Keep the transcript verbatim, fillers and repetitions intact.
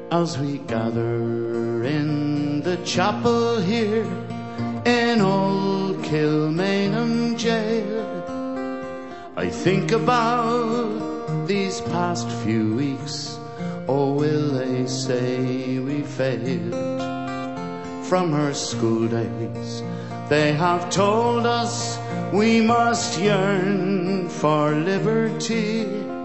as we gather in the chapel here in old Kilmainham jail. I think about these past few weeks. Oh, will they say we failed? From our school days they have told us we must yearn for liberty.